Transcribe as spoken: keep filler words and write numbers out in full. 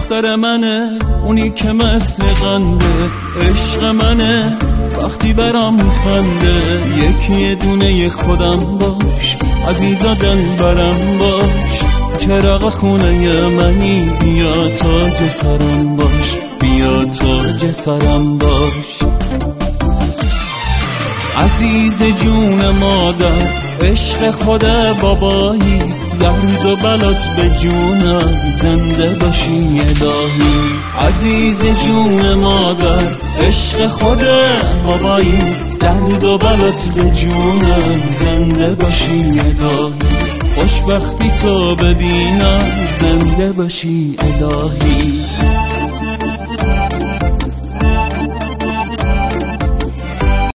دختر منه اونی که مثل قنده، عشق منه وقتی برام خنده. یکی دونه خودم باش عزیزا دل برم باش، چراغ خونه منی بیا تاج سرم باش، بیا تاج سرم باش. عزیز جون مادر عشق خود بابایی، درد و بلات به جونم زنده باشی الهی. عزیز جون مادر عشق خود بابایی، درد و بلات به جونم زنده باشی الهی. خوشبختی تو ببینم زنده باشی الهی.